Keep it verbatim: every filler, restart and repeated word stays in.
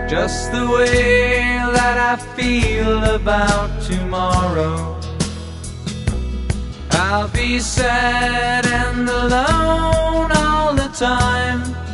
just the way that I feel about tomorrow. I'll be sad and alone all the time.